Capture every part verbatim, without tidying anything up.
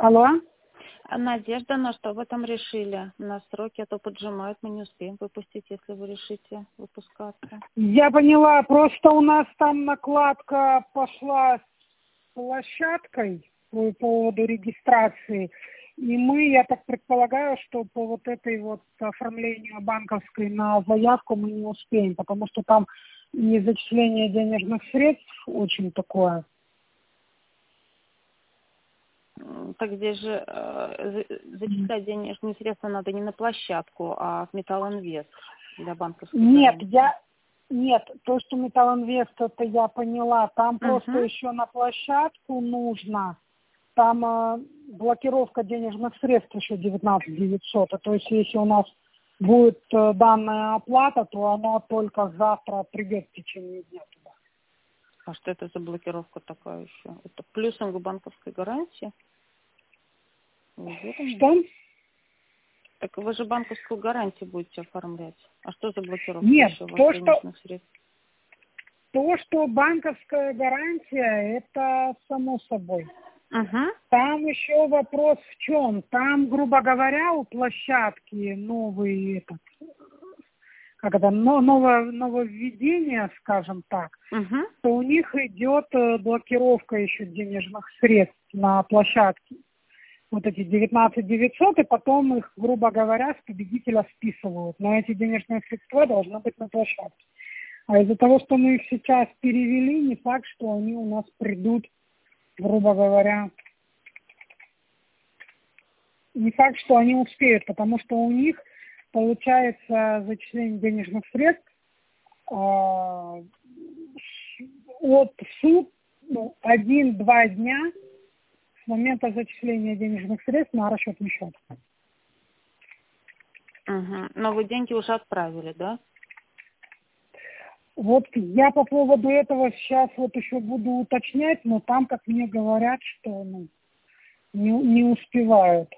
Алло? А, Надежда, на что вы там решили? На сроки, а то поджимают, мы не успеем выпустить, если вы решите выпускаться. Я поняла, просто у нас там накладка пошла с площадкой по поводу регистрации. И мы, я так предполагаю, что по вот этой вот оформлению банковской на заявку мы не успеем, потому что там и зачисление денежных средств очень такое. Так здесь же э, за- зачислять денежные средства надо не на площадку, а в Металлинвест для банковской Нет, гарантии. я... Нет, то, что Металлинвест, это я поняла. Там просто Угу. еще на площадку нужно. Там э, блокировка денежных средств еще девятнадцать девятьсот. То есть, если у нас будет э, данная оплата, то оно только завтра придет в течение дня туда. А что это за блокировка такая еще? Это плюсом к банковской гарантии? Вы уверены? Что? Так вы же банковскую гарантию будете оформлять. А что за блокировка Нет, еще у вас то, что, денежных средств? то, что банковская гарантия, это само собой. Угу. Там еще вопрос в чем? Там, грубо говоря, у площадки новый этот, как это, но- новое, нововведение, скажем так, Угу. то у них идет э, блокировка еще денежных средств на площадке. Вот эти девятнадцать девятьсот, и потом их, грубо говоря, с победителя списывают. Но эти денежные средства должны быть на площадке. А из-за того, что мы их сейчас перевели, не факт, что они у нас придут, грубо говоря, не факт, что они успеют, потому что у них получается зачисление денежных средств э, от суд ну, один-два дня с момента зачисления денежных средств на расчетный счет. Угу. Но вы деньги уже отправили, да? Вот я по поводу этого сейчас вот еще буду уточнять, но там, как мне говорят, что ну, не, не успевают.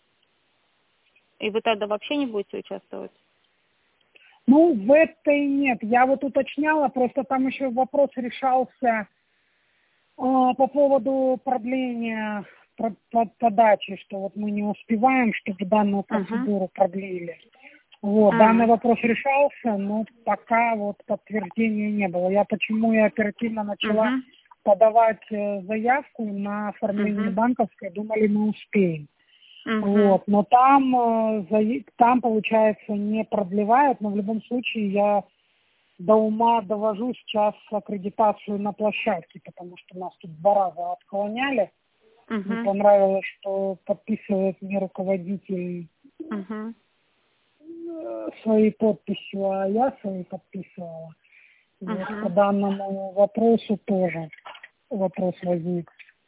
И вы тогда вообще не будете участвовать? Ну, в этой нет. Я вот уточняла, просто там еще вопрос решался А, по поводу продления про- по- подачи, что вот мы не успеваем, чтобы данную Угу. процедуру продлили. Вот, данный Угу. вопрос решался, но пока вот подтверждения не было. Я почему и оперативно начала Угу. подавать э, заявку на оформление Угу. банковской, думали, мы успеем. Угу. Вот, но там, э, зая- там, получается, не продлевают, но в любом случае я до ума довожу сейчас аккредитацию на площадке, потому что нас тут два раза отклоняли. Не Угу. понравилось, что подписывает мне руководитель Угу. э, своей подписью, а я своей подписывала. И вот по Угу. данному вопросу тоже вопрос возник.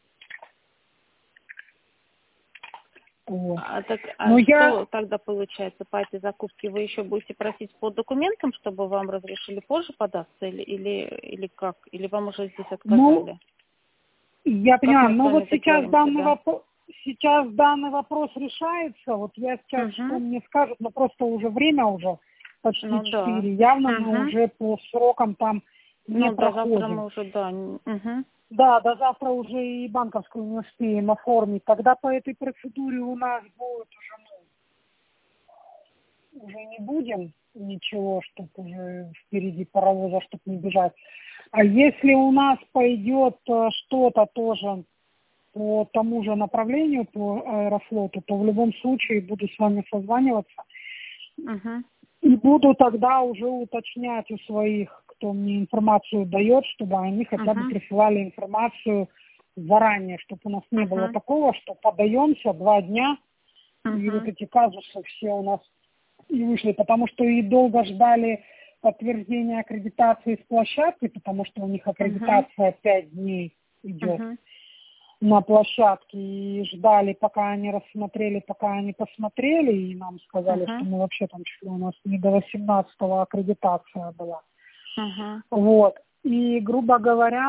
Вот. А, так, а Но я, что тогда получается по этой закупке? Вы еще будете просить по документам, чтобы вам разрешили позже податься, или, или, или как? Или вам уже здесь ну, отказали? я Как понимаю, мы с но вами вот сейчас договоримся, данный да? вопрос, сейчас данный вопрос решается. Вот я сейчас, что Угу. мне скажут, но просто уже время уже почти Ну да. четыре. Явно мы Угу. уже по срокам там не Ну да, завтра проходим. мы уже, да. Угу. Да, до завтра уже и банковскую не успеем оформить. Тогда по этой процедуре у нас будет уже, ну, уже не будем ничего, чтобы уже впереди паровоза, чтобы не бежать. А если у нас пойдет э, что-то тоже по тому же направлению, по Аэрофлоту, то в любом случае буду с вами созваниваться Угу. и буду тогда уже уточнять у своих, кто мне информацию дает, чтобы они хотя бы Угу. присылали информацию заранее, чтобы у нас не было Угу. такого, что подаемся два дня, и вот Угу. эти казусы все у нас и вышли, потому что и долго ждали подтверждения аккредитации с площадки, потому что у них Угу. аккредитация пять дней идет Угу. на площадке, и ждали, пока они рассмотрели, пока они посмотрели, и нам сказали, что Угу. мы вообще там чуть ли у нас не до восемнадцатого аккредитация была. Угу. Вот. И, грубо говоря,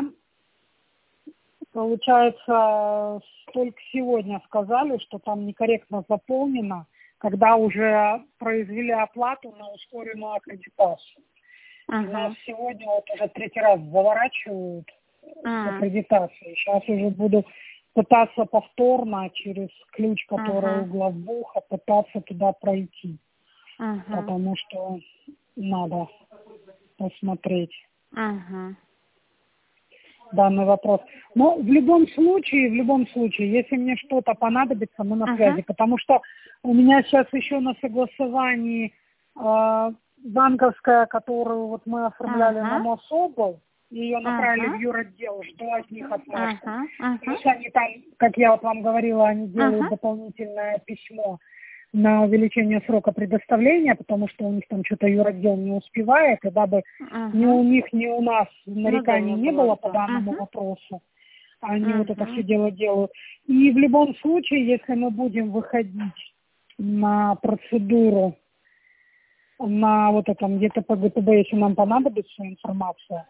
получается, только сегодня сказали, что там некорректно заполнено, когда уже произвели оплату на ускоренную аккредитацию. И нас Угу. сегодня вот уже третий раз заворачивают с Угу. аккредитацией. Сейчас уже буду пытаться повторно через ключ, который Ага. у главбуха, пытаться туда пройти. Ага. Потому что надо посмотреть Ага. данный вопрос. Но в любом случае, в любом случае, если мне что-то понадобится, мы на Ага. связи. Потому что у меня сейчас еще на согласовании э, банковская, которую вот мы оформляли Ага. на Мособл, ее направили Ага. в юротдел, жду от них отмашку. Ага. Ага. Потому что они там, как я вот вам говорила, они делают Ага. дополнительное письмо на увеличение срока предоставления, потому что у них там что-то юротдел не успевает, и дабы ни у Ага. них, ни у нас нареканий Ну да, не не было, было по да. данному Мгм. вопросу. Они вот это все Мгм. дело делают. И в любом случае, если мы будем выходить на процедуру, на вот этом где-то по ГТБ, если нам понадобится информация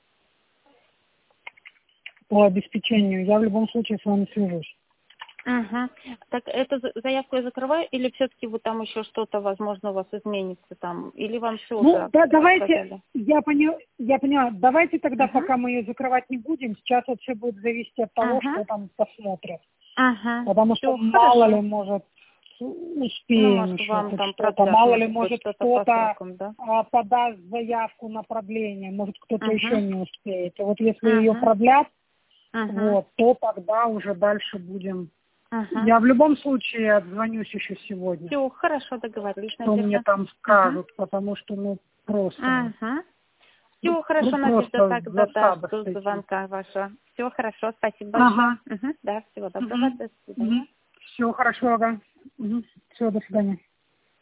по обеспечению, я в любом случае с вами свяжусь. Ага. Так эту за- заявку я закрываю, или все-таки вы там еще что-то, возможно, у вас изменится там, или вам все Ну, уже да, давайте, сказали? я поняла, я поняла, давайте тогда, Ага. пока мы ее закрывать не будем, сейчас вот все будет зависеть от того, Ага. что там посмотрят. Ага. Потому что Все мало ли, хорошо. может, Ну, успеем может, еще вам хоть там что-то. продлят, Мало ли, может быть, может, что-то по кто-то срокам, да? а, подаст заявку на продление, может, кто-то еще Ага. не успеет. И вот если ее Ага. продлят, Ага. вот, то тогда уже дальше будем. Ага. Я в любом случае отзвонюсь еще сегодня, Все хорошо, договорились, что мне Надежда. там Ага. скажут, потому что, ну, просто, Ага. ну, Все хорошо, Надежда, просто тогда да, засада жду с этим. звонка вашего. Все хорошо, спасибо большое. Ага. Угу. Да, всего доброго, до свидания. Все хорошо, ага. Все, до свидания.